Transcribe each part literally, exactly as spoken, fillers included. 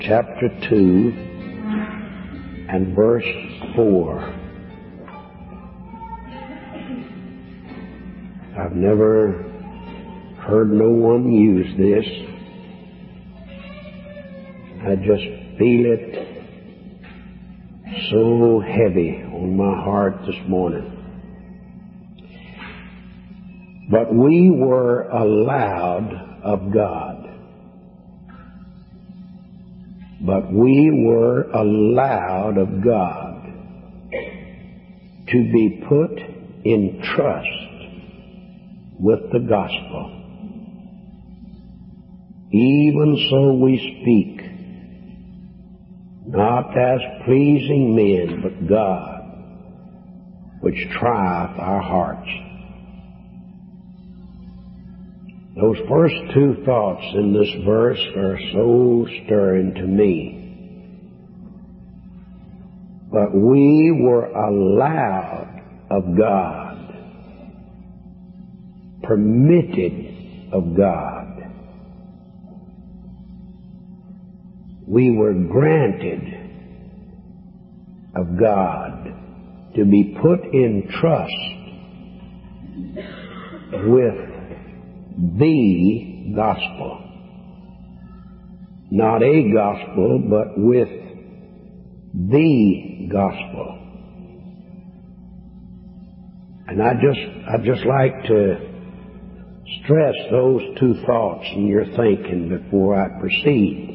chapter two and verse four. I've never heard no one use this. I just feel it so heavy on my heart this morning. But we were allowed of God. But we were allowed of God to be put in trust with the gospel. Even so we speak, not as pleasing men, but God, which trieth our hearts. Those first two thoughts in this verse are so stirring to me. But we were allowed of God, permitted of God. We were granted of God to be put in trust with the gospel. Not a gospel, but with the gospel. And I just, I just like to stress those two thoughts in your thinking before I proceed.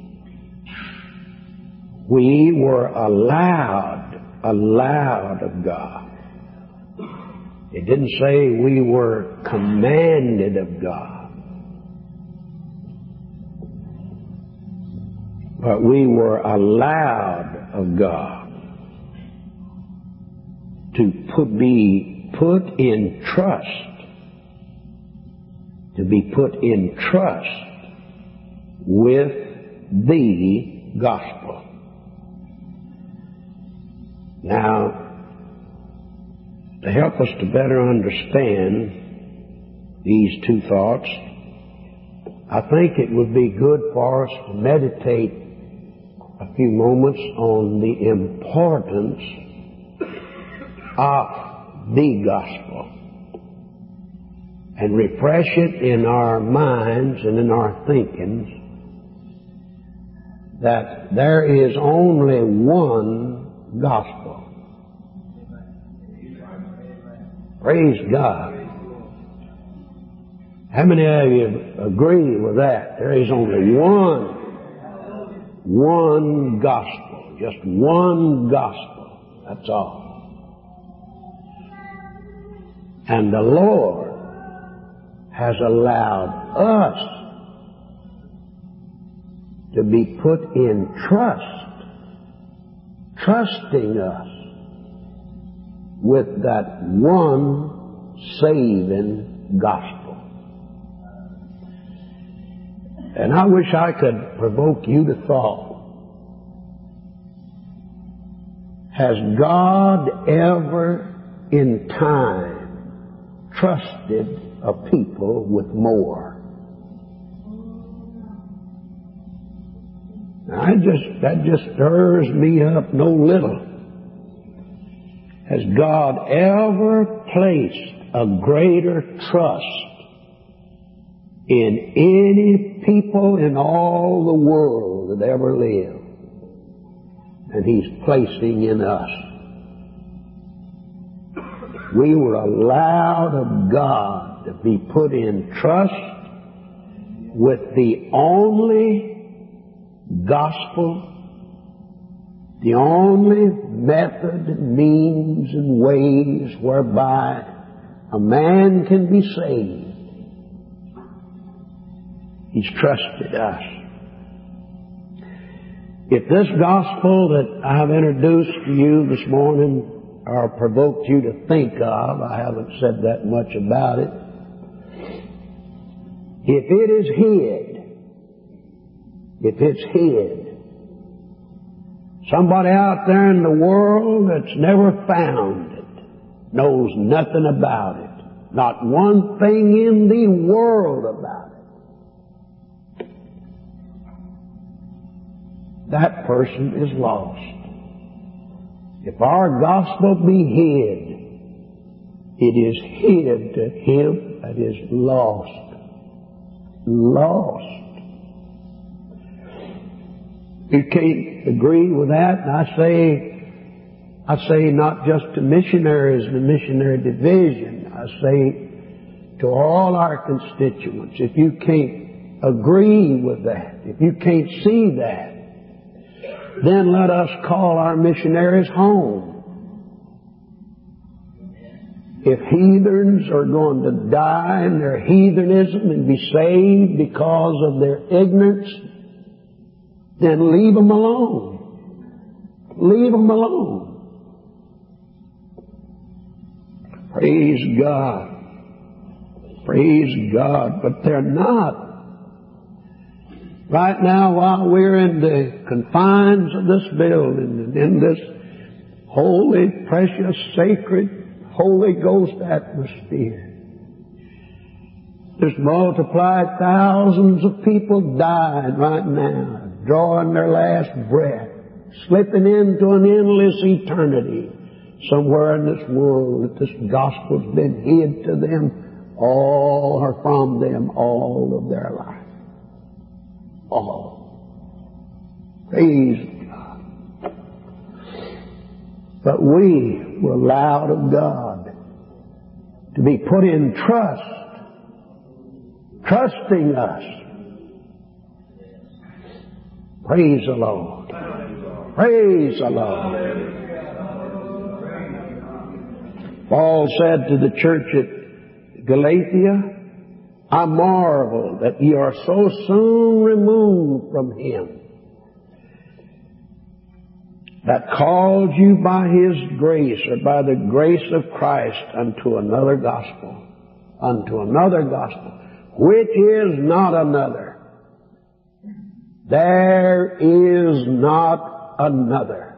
We were allowed, allowed of God. It didn't say we were commanded of God, but we were allowed of God to put, be put in trust, to be put in trust with the gospel. Now, to help us to better understand these two thoughts, I think it would be good for us to meditate a few moments on the importance of the gospel and refresh it in our minds and in our thinkings that there is only one gospel. Praise God. How many of you agree with that? There is only one, one gospel. Just one gospel. That's all. And the Lord has allowed us to be put in trust, trusting us with that one saving gospel. And I wish I could provoke you to thought. Has God ever in time trusted a people with more? Now, I just, that just stirs me up no little. Has God ever placed a greater trust in any people in all the world that ever lived than He's placing in us? We were allowed of God to be put in trust with the only gospel, the only method, means, and ways whereby a man can be saved. He's trusted us. If this gospel that I've introduced to you this morning or provoked you to think of, I haven't said that much about it, if it is hid, if it's hid, somebody out there in the world that's never found it, knows nothing about it, not one thing in the world about it, that person is lost. If our gospel be hid, it is hid to him that is lost. Lost. You can't agree with that. And I say, I say not just to missionaries in the missionary division. I say to all our constituents, if you can't agree with that, if you can't see that, then let us call our missionaries home. If heathens are going to die in their heathenism and be saved because of their ignorance, then leave them alone. Leave them alone. Praise God. Praise God. But they're not. Right now, while we're in the confines of this building and in this holy, precious, sacred, Holy Ghost atmosphere, there's multiplied thousands of people dying right now, drawing their last breath, slipping into an endless eternity somewhere in this world that this gospel's been hid to them all or from them all of their life. All. Praise God. But we were allowed of God to be put in trust, trusting us. Praise the Lord. Praise the Lord. Paul said to the church at Galatia, I marvel that ye are so soon removed from Him that called you by His grace, or by the grace of Christ, unto another gospel, unto another gospel, which is not another. There is not another.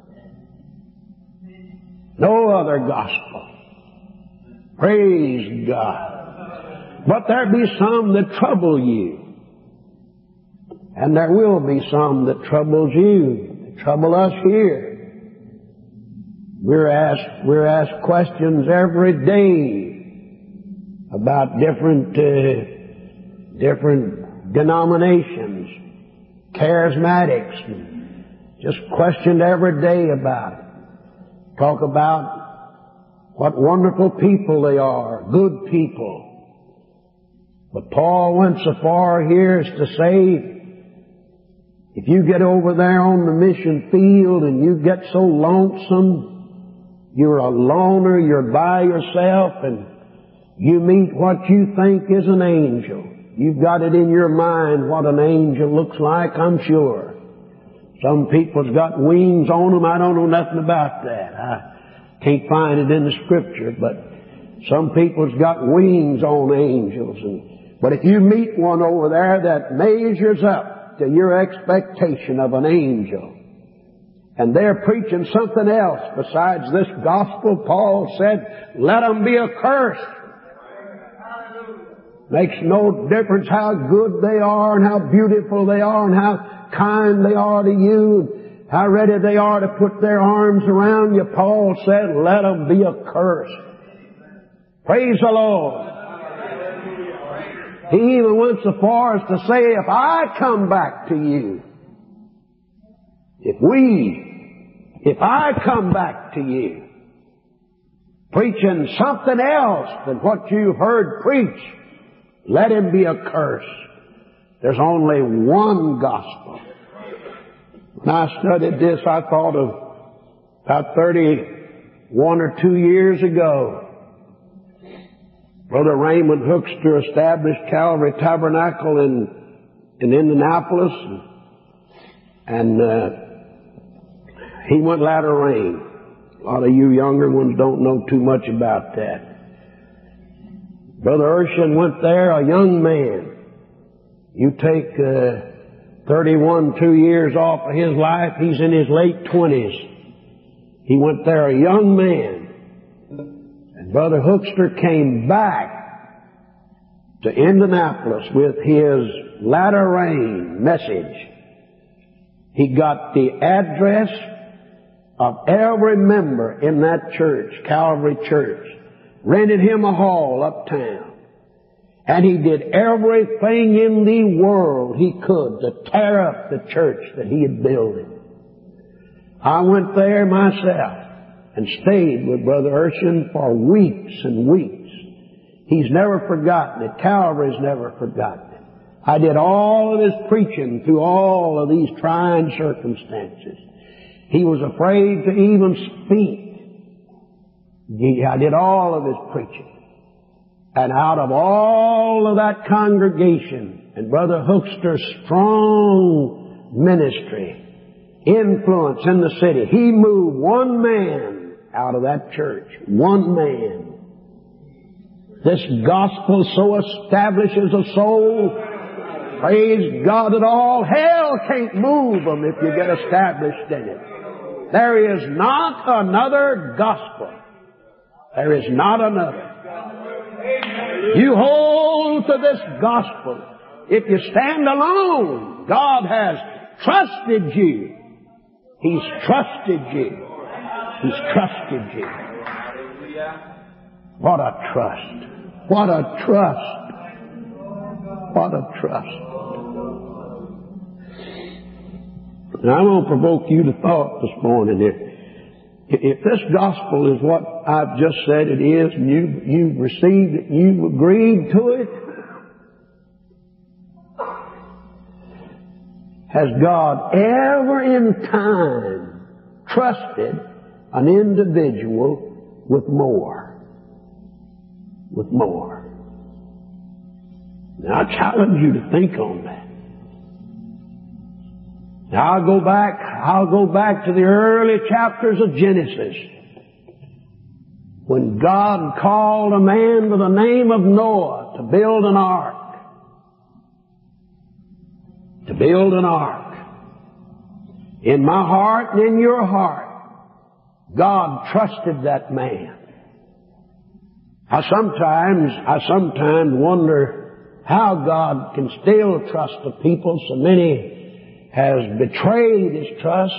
No other gospel. Praise God. But there be some that trouble you. And there will be some that troubles you. They trouble us here. We're asked, we're asked questions every day about different, uh, different denominations, charismatics, and just questioned every day about it. Talk about what wonderful people they are, good people. But Paul went so far here as to say, if you get over there on the mission field and you get so lonesome, you're a loner, you're by yourself, and you meet what you think is an angel. You've got it in your mind what an angel looks like, I'm sure. Some people's got wings on them. I don't know nothing about that. I can't find it in the Scripture, but some people's got wings on angels. And But if you meet one over there that measures up to your expectation of an angel, and they're preaching something else besides this gospel, Paul said, let them be accursed. Makes no difference how good they are and how beautiful they are and how kind they are to you, how ready they are to put their arms around you. Paul said, let them be accursed. Praise the Lord. He even went so far as to say, if I come back to you, if we, if I come back to you, preaching something else than what you've heard preached, let him be accursed. There's only one gospel. When I studied this, I thought of about thirty-one or two years ago. Brother Raymond Hookster established Calvary Tabernacle in, in Indianapolis, and uh, he went latter rain. A lot of you younger ones don't know too much about that. Brother Urshan went there, a young man. You take uh, thirty-one, two years off of his life, he's in his late twenties. He went there, a young man. And Brother Hookster came back to Indianapolis with his latter rain message. He got the address of every member in that church, Calvary Church, rented him a hall uptown. And he did everything in the world he could to tear up the church that he had built. I went there myself and stayed with Brother Urshan for weeks and weeks. He's never forgotten it. Calvary's never forgotten it. I did all of his preaching through all of these trying circumstances. He was afraid to even speak. He, I did all of his preaching. And out of all of that congregation and Brother Hookster's strong ministry, influence in the city, he moved one man out of that church. One man. This gospel so establishes a soul, praise God, that all hell can't move them if you get established in it. There is not another gospel. There is not another. You hold to this gospel. If you stand alone, God has trusted you. He's trusted you. He's trusted you. What a trust. What a trust. What a trust. Now I'm going to provoke you to thought this morning. If, if this gospel is what I've just said it is, and you, you've received it, you've agreed to it, has God ever in time trusted an individual with more? With more. Now I challenge you to think on that. Now I'll go back, I'll go back to the early chapters of Genesis, when God called a man by the name of Noah to build an ark. To build an ark. In my heart and in your heart, God trusted that man. I sometimes, I sometimes wonder how God can still trust the people. So many has betrayed His trust.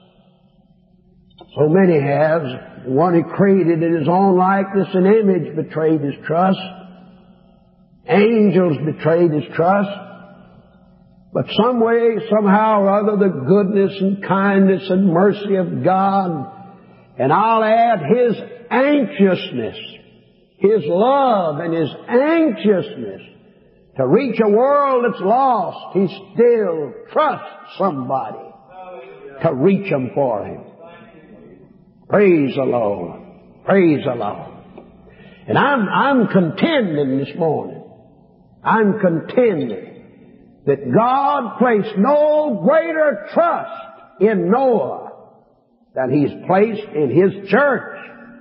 So many have. The one He created in His own likeness and image betrayed His trust. Angels betrayed His trust. But some way, somehow or other, the goodness and kindness and mercy of God, and I'll add His anxiousness, His love and His anxiousness to reach a world that's lost, He still trusts somebody to reach them for Him. Praise the Lord. Praise the Lord. And I'm, I'm contending this morning. I'm contending that God placed no greater trust in Noah than He's placed in His church.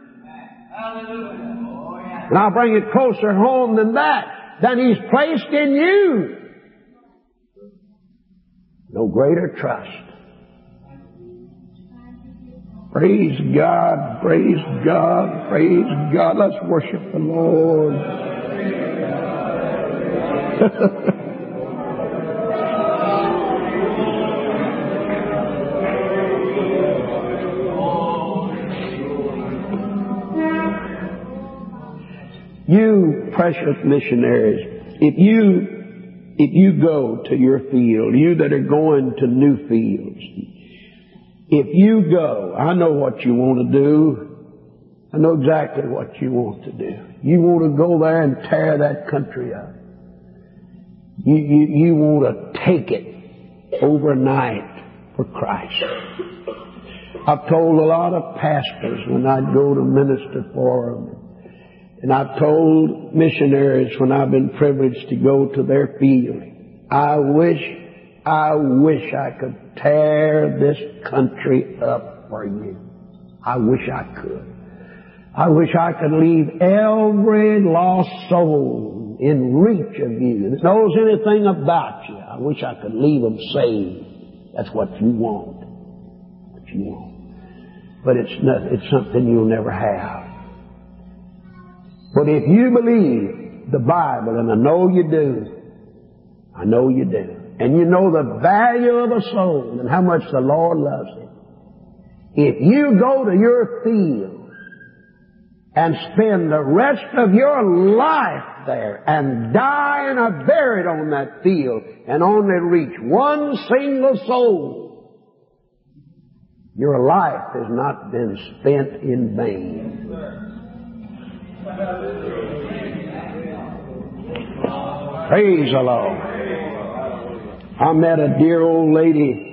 And I'll bring it closer home than that, than He's placed in you. No greater trust. Praise God, praise God, praise God. Let's worship the Lord. You precious missionaries, if you, if you go to your field, you that are going to new fields, if you go, I know what you want to do. I know exactly what you want to do. You want to go there and tear that country up. You, you, you want to take it overnight for Christ. I've told a lot of pastors when I'd go to minister for them, and I've told missionaries when I've been privileged to go to their field, I wish, I wish I could tear this country up for you. I wish I could. I wish I could leave every lost soul in reach of you that knows anything about you. I wish I could leave them saved. That's what you want. What you want. But it's not, it's something you'll never have. But if you believe the Bible, and I know you do, I know you do, and you know the value of a soul and how much the Lord loves it, if you go to your field and spend the rest of your life there and die and are buried on that field and only reach one single soul, your life has not been spent in vain. Praise the Lord. I met a dear old lady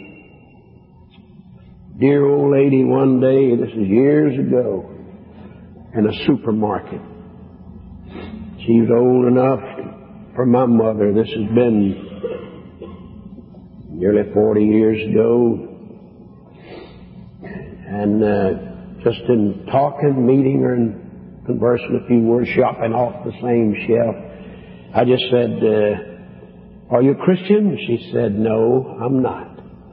Dear old lady one day, this is years ago, in a supermarket. She was old enough for my mother. This has been nearly forty years ago. And uh, just in talking, meeting her and conversing a few words, shopping off the same shelf, I just said, uh, are you a Christian? She said, no, I'm not.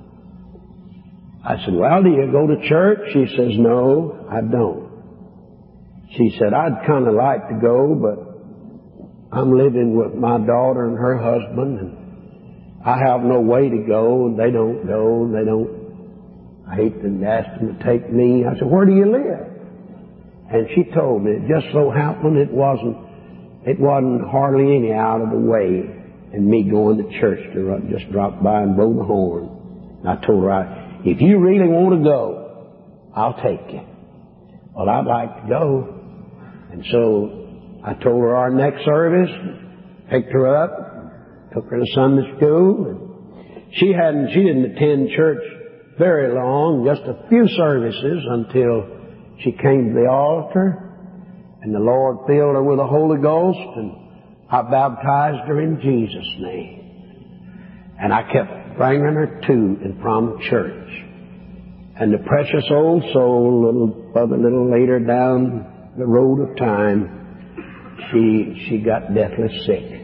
I said, well, do you go to church? She says, no, I don't. She said, I'd kind of like to go, but I'm living with my daughter and her husband, and I have no way to go, and they don't go, and they don't, I hate to ask them to take me. I said, where do you live? And she told me, it just so happened it wasn't, it wasn't hardly any out of the way, and me going to church to just drop by and blow the horn. And I told her, I, if you really want to go, I'll take you. Well, I'd like to go. And so I told her our next service, picked her up, took her to Sunday school. And she hadn't, she didn't attend church very long, just a few services until she came to the altar and the Lord filled her with the Holy Ghost, and I baptized her in Jesus' name. And I kept bringing her to and from church. And the precious old soul, a little further, little later down the road of time, she she got deathly sick.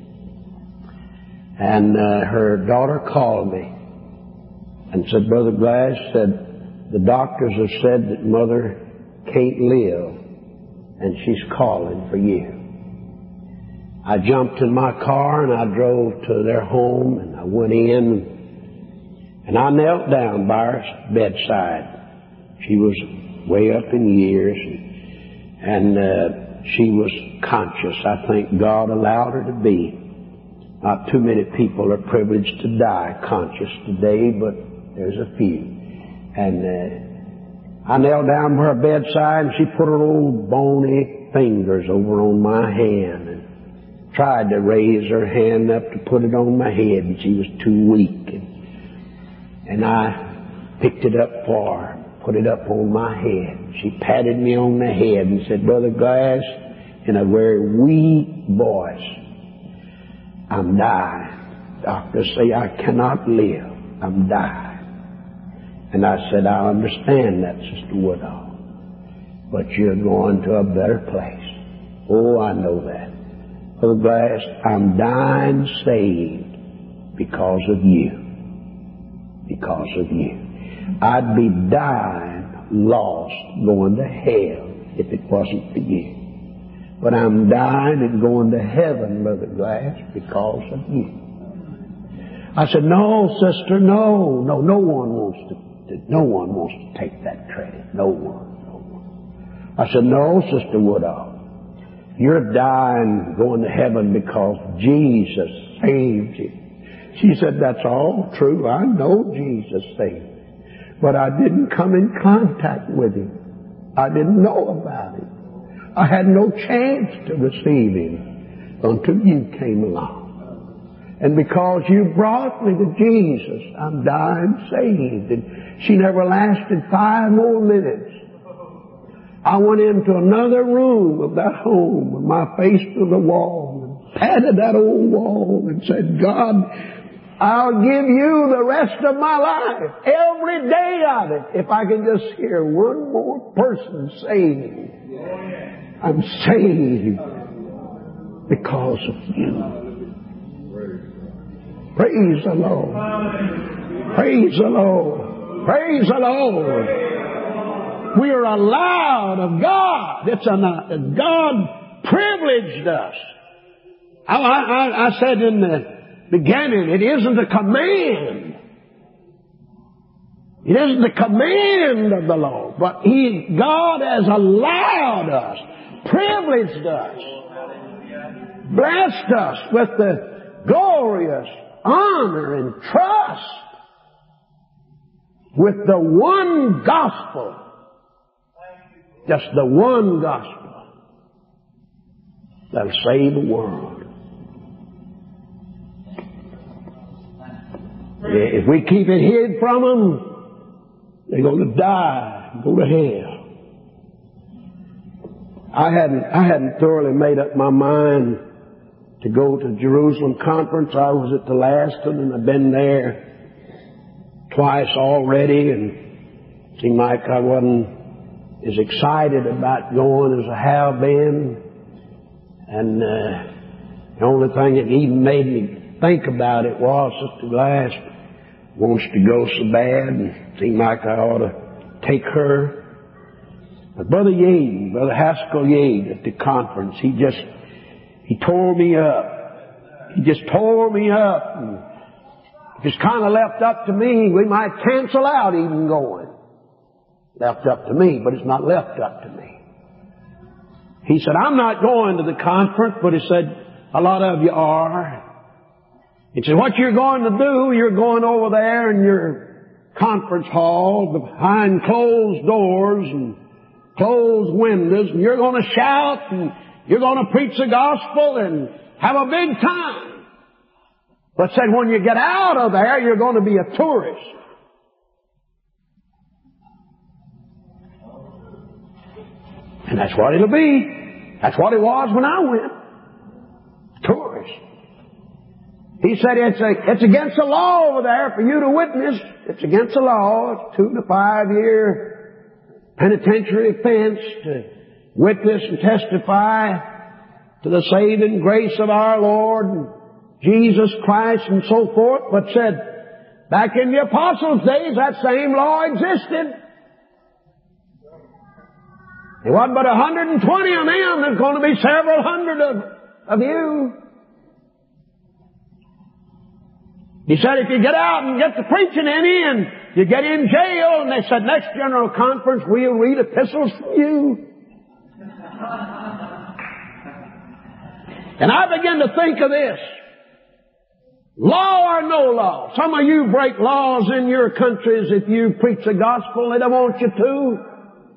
And uh, her daughter called me and said, Brother Glass, said, the doctors have said that Mother can't live, and she's calling for you. I jumped in my car and I drove to their home, and I went in and I knelt down by her bedside. She was way up in years, and, and uh, she was conscious. I think God allowed her to be. Not too many people are privileged to die conscious today, but there's a few. And uh, I knelt down by her bedside, and she put her old bony fingers over on my hand and tried to raise her hand up to put it on my head, and she was too weak. And, and I picked it up for her, put it up on my head. She patted me on the head and said, Brother Glass, in a very weak voice, I'm dying. Doctors say I cannot live. I'm dying. And I said, I understand that, Sister Woodall, but you're going to a better place. Oh, I know that. Brother Glass, I'm dying saved because of you. Because of you. I'd be dying lost, going to hell if it wasn't for you. But I'm dying and going to heaven, Brother Glass, because of you. I said, no, sister, no, no, no one wants to, no one wants to take that credit. No one, no one. I said, no, Sister Woodall, you're dying, going to heaven because Jesus saved you. She said, that's all true. I know Jesus saved me. But I didn't come in contact with him. I didn't know about him. I had no chance to receive him until you came along. And because you brought me to Jesus, I'm dying saved. And she never lasted five more minutes. I went into another room of that home with my face to the wall and patted that old wall and said, God, I'll give you the rest of my life, every day of it, if I can just hear one more person saying, I'm saved because of you. Praise the Lord. Praise the Lord. Praise the Lord. We are allowed of God. It's a God privileged us. I, I, I said in the beginning. It isn't a command. It isn't the command of the law, but He, God has allowed us, privileged us, blessed us with the glorious honor and trust with the one gospel. Just the one gospel that'll save the world. If we keep it hid from them, they're going to die, go to hell. I hadn't, I hadn't thoroughly made up my mind to go to Jerusalem conference. I was at the last one, and I've been there twice already, and it seemed like I wasn't as excited about going as I have been. And uh, the only thing that even made me think about it was Sister Glass wants to go so bad, and it seemed like I ought to take her. But Brother Yade, Brother Haskell Yade at the conference, he just, he tore me up. He just tore me up. And if it's kind of left up to me, we might cancel out even going. Left up to me, but it's not left up to me. He said, I'm not going to the conference, but he said, a lot of you are. He said, what you're going to do, you're going over there in your conference hall behind closed doors and closed windows, and you're going to shout, and you're going to preach the gospel and have a big time. But said, when you get out of there, you're going to be a tourist. And that's what it'll be. That's what it was when I went. Tourist. He said it's, a, it's against the law over there for you to witness. It's against the law. It's two to five year penitentiary offense to witness and testify to the saving grace of our Lord and Jesus Christ and so forth. But said, back in the apostles' days, that same law existed. There wasn't but one hundred twenty of them. There's going to be several hundred of, of you. He said, if you get out and get the preaching any and you get in jail, and they said, next general conference, we'll read epistles from you. And I began to think of this. Law or no law. Some of you break laws in your countries if you preach the gospel. They don't want you to.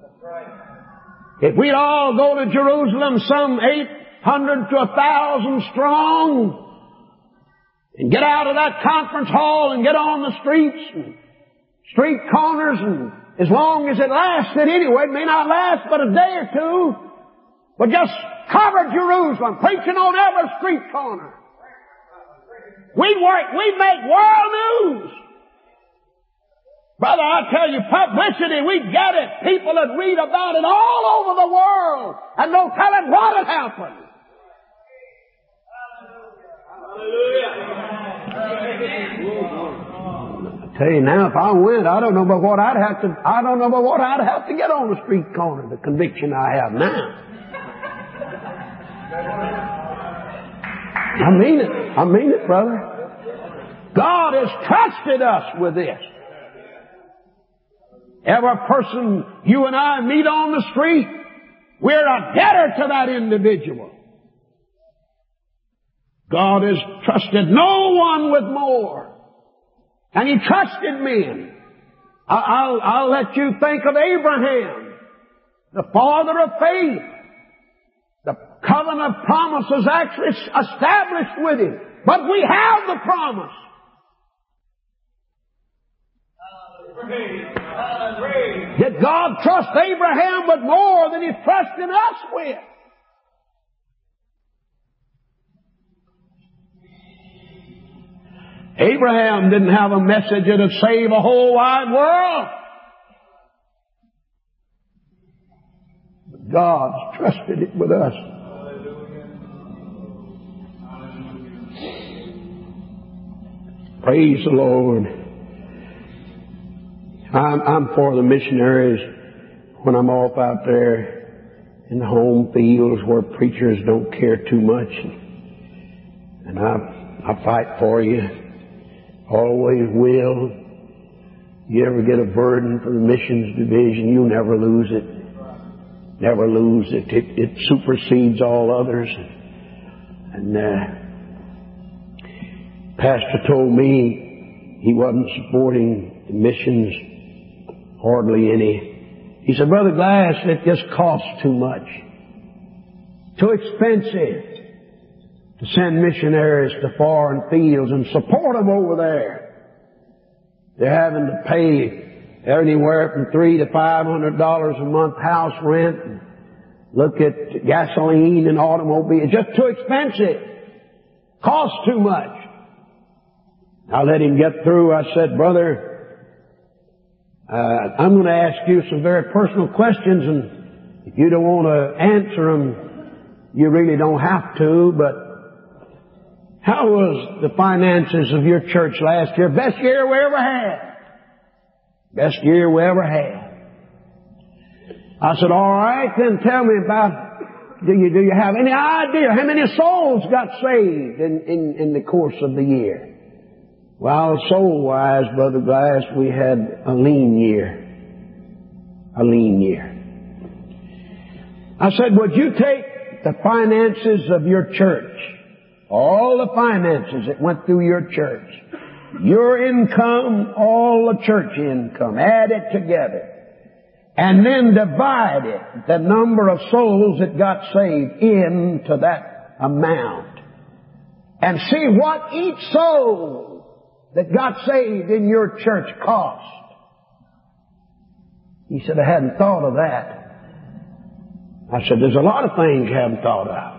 If we'd all go to Jerusalem, some eight hundred to a thousand strong, and get out of that conference hall and get on the streets and street corners, and as long as it lasted anyway, it may not last but a day or two, but just cover Jerusalem, preaching on every street corner. We'd work, we'd make world news. Brother, I tell you, publicity, we get it. People would read about it all over the world, and no telling what had happened. I tell you now, if I went, I don't know about what I'd have to. I don't know about what I'd have to get on the street corner. The conviction I have now. I mean it. I mean it, brother. God has trusted us with this. Every person you and I meet on the street, we're a debtor to that individual. God has trusted no one with more. And He trusted men. I'll, I'll let you think of Abraham, the father of faith. The covenant promise is actually established with him. But we have the promise. Did God trust Abraham with more than He's trusting us with? Abraham didn't have a message that would save a whole wide world. But God's trusted it with us. Praise the Lord. I'm, I'm for the missionaries when I'm off out there in the home fields where preachers don't care too much. And I I fight for you. Always will. You ever get a burden for the missions division, you'll never lose it. Never lose it. It, it supersedes all others. And uh, Pastor told me he wasn't supporting the missions hardly any. He said, Brother Glass, it just costs too much. Too expensive to send missionaries to foreign fields and support them over there. They're having to pay anywhere from three to five hundred dollars a month house rent. And look at gasoline and automobiles. It's just too expensive. Costs too much. I let him get through. I said, Brother, uh, I'm going to ask you some very personal questions, and if you don't want to answer them, you really don't have to, but how was the finances of your church last year? Best year we ever had. Best year we ever had. I said, all right, then tell me about, do you, do you have any idea how many souls got saved in, in, in the course of the year? Well, soul-wise, Brother Glass, we had a lean year. A lean year. I said, would you take the finances of your church, all the finances that went through your church, your income, all the church income, add it together, and then divide it, the number of souls that got saved, into that amount, and see what each soul that got saved in your church cost? He said, I hadn't thought of that. I said, there's a lot of things you haven't thought of.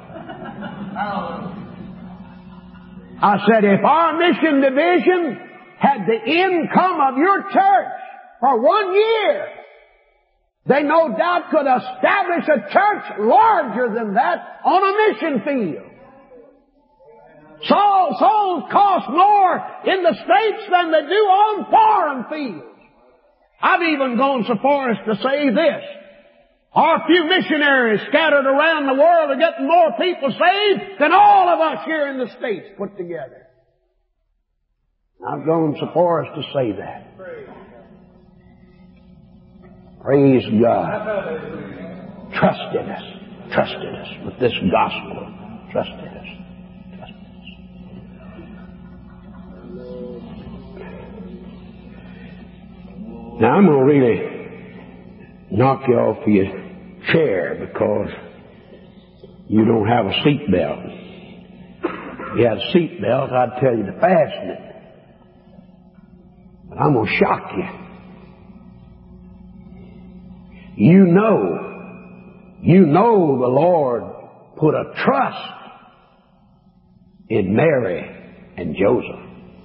I said, if our mission division had the income of your church for one year, they no doubt could establish a church larger than that on a mission field. Souls, souls cost more in the States than they do on foreign fields. I've even gone so far as to say this. Our few missionaries scattered around the world are getting more people saved than all of us here in the States put together. I've gone so far as to say that. Praise God. Trusted us. Trusted us with this gospel. Trusted us. Trusted us. Now I'm going to really knock you off your chair because you don't have a seat belt. If you had a seat belt, I'd tell you to fasten it. But I'm going to shock you. You know, you know the Lord put a trust in Mary and Joseph.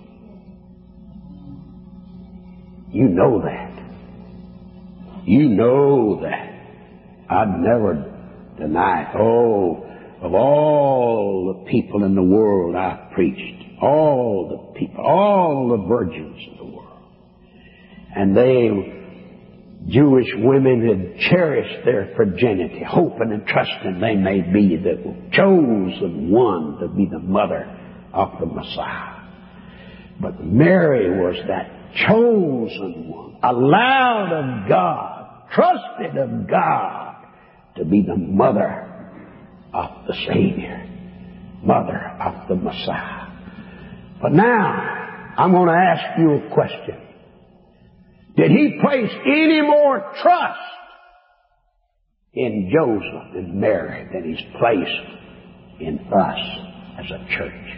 You know that. You know that. I'd never deny it. Oh, of all the people in the world I've preached, all the people, all the virgins in the world, and they, Jewish women, had cherished their virginity, hoping and trusting they may be the chosen one to be the mother of the Messiah. But Mary was that chosen one, allowed of God, trusted of God to be the mother of the Savior, mother of the Messiah. But now, I'm going to ask you a question. Did he place any more trust in Joseph and Mary than he's placed in us as a church?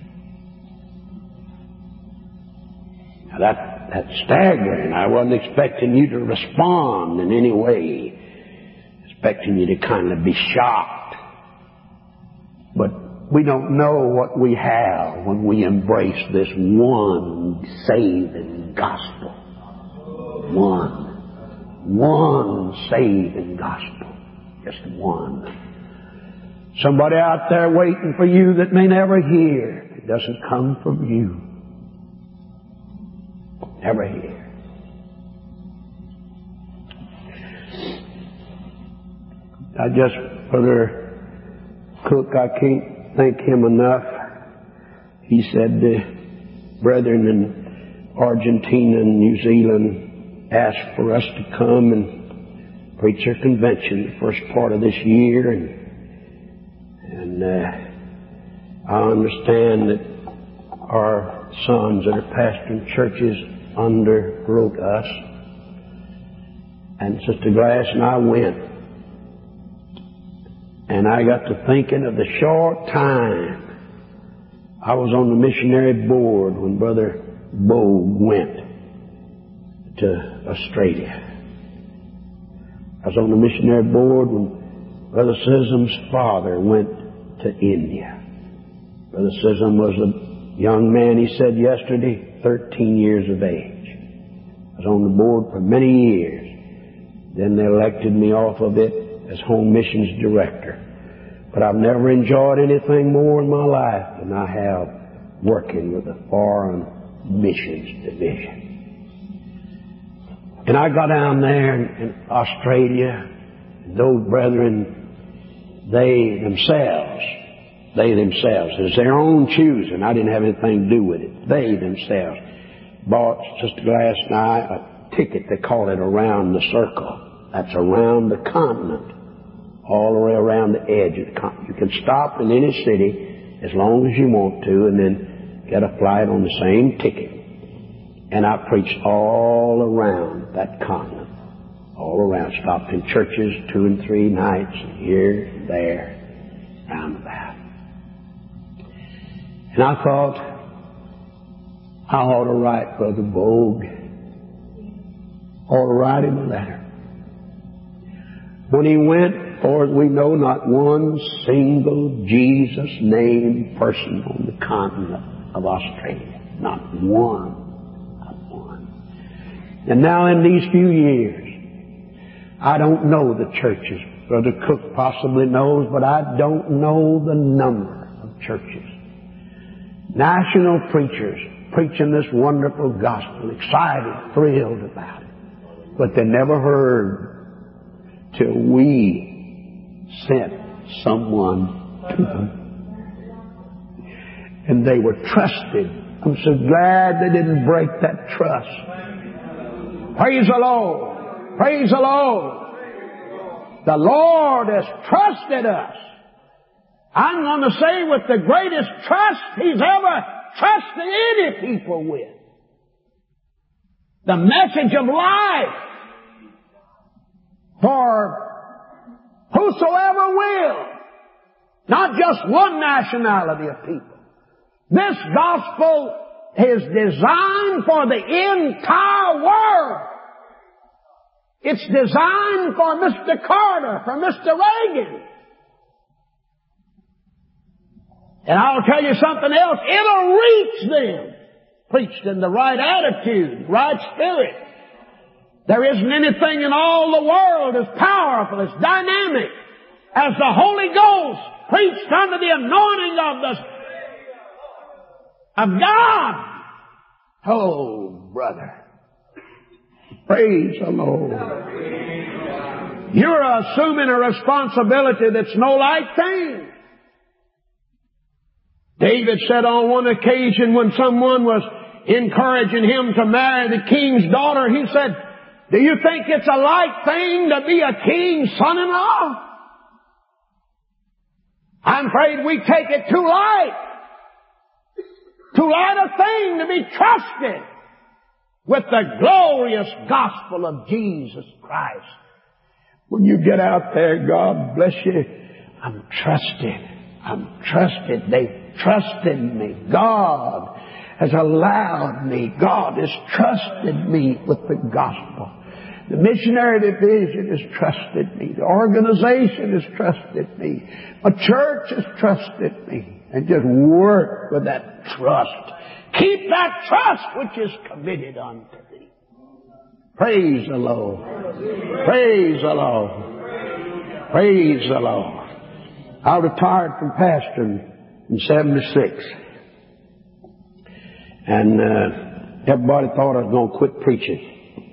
Now that, that's staggering. I wasn't expecting you to respond in any way. Expecting you to kind of be shocked. But we don't know what we have when we embrace this one saving gospel. One. One saving gospel. Just one. Somebody out there waiting for you that may never hear. It doesn't come from you. Never hear. I just, Brother Cook, I can't thank him enough. he said the brethren in Argentina and New Zealand asked for us to come and preach their convention the first part of this year. And, and uh, I understand that our sons that are pastoring churches underwrote us. And Sister Glass and I went. And I got to thinking of the short time I was on the missionary board when Brother Bogue went to Australia. I was on the missionary board when Brother Sism's father went to India. Brother Sism was a young man, he said yesterday, thirteen years of age. I was on the board for many years. Then they elected me off of it as home missions director. But I've never enjoyed anything more in my life than I have working with the Foreign Missions Division. And I got down there in, in Australia, and those brethren, they themselves, they themselves, it's their own choosing. I didn't have anything to do with it. They themselves bought Sister Glass and I a ticket. They call it Around the Circle. That's around the continent, all the way around the edge of the continent. You can stop in any city as long as you want to and then get a flight on the same ticket. And I preached all around that continent, all around. Stopped in churches two and three nights, here and there, round about. And I thought, I ought to write Brother Bogue, ought to write him a letter. When he went, for as we know, not one single Jesus-named person on the continent of Australia. Not one. Not one. And now in these few years, I don't know the churches. Brother Cook possibly knows, but I don't know the number of churches. National preachers preaching this wonderful gospel, excited, thrilled about it. But they never heard till we sent someone to them. And they were trusted. I'm so glad they didn't break that trust. Praise the Lord. Praise the Lord. The Lord has trusted us. I'm going to say with the greatest trust He's ever trusted any people with. The message of life for whosoever will. Not just one nationality of people. This gospel is designed for the entire world. It's designed for Mister Carter, for Mister Reagan. And I'll tell you something else. It'll reach them. Preached in the right attitude, right spirit. There isn't anything in all the world as powerful, as dynamic as the Holy Ghost preached under the anointing of the of God. Oh, brother. Praise the Lord. You're assuming a responsibility that's no light thing. David said on one occasion when someone was encouraging him to marry the king's daughter, he said, "Do you think it's a light thing to be a king's son-in-law?" I'm afraid we take it too light. Too light a thing to be trusted with the glorious gospel of Jesus Christ. When you get out there, God bless you, I'm trusted. I'm trusted. They've trusted me. God has allowed me. God has trusted me with the gospel. The missionary division has trusted me. The organization has trusted me. A church has trusted me. And just work with that trust. Keep that trust which is committed unto thee. Praise the Lord. Praise the Lord. Praise the Lord. I retired from pastoring in seventy-six. And uh, everybody thought I was going to quit preaching.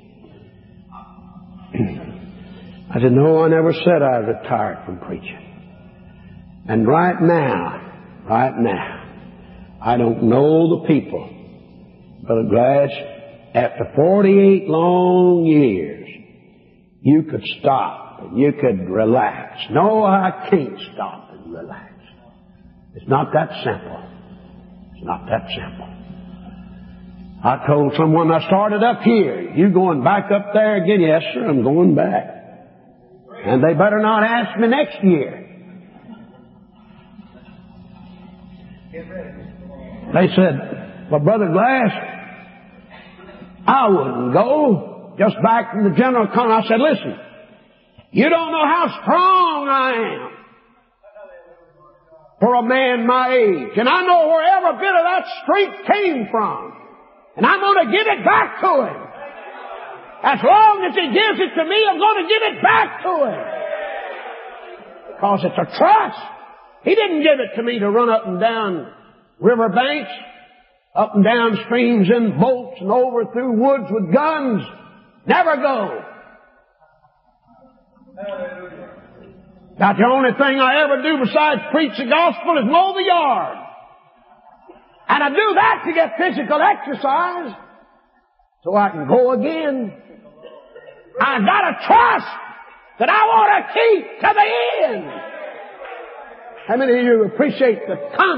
I said, no, I never said I retired from preaching. And right now, right now, I don't know the people. Brother Glass, after forty-eight long years, you could stop and you could relax. No, I can't stop and relax. It's not that simple. It's not that simple. I told someone I started up here. You going back up there again? Yes, sir, I'm going back. And they better not ask me next year. They said, well, Brother Glass, I wouldn't go. Just back from the general con. I said, listen, you don't know how strong I am for a man my age. And I know where every bit of that strength came from. And I'm going to give it back to him. As long as he gives it to me, I'm going to give it back to him. Because it's a trust. He didn't give it to me to run up and down river banks, up and down streams in boats and over through woods with guns. Never go. Now, the only thing I ever do besides preach the gospel is mow the yard. And I do that to get physical exercise so I can go again. I got a trust that I want to keep to the end. How many of you appreciate the confidence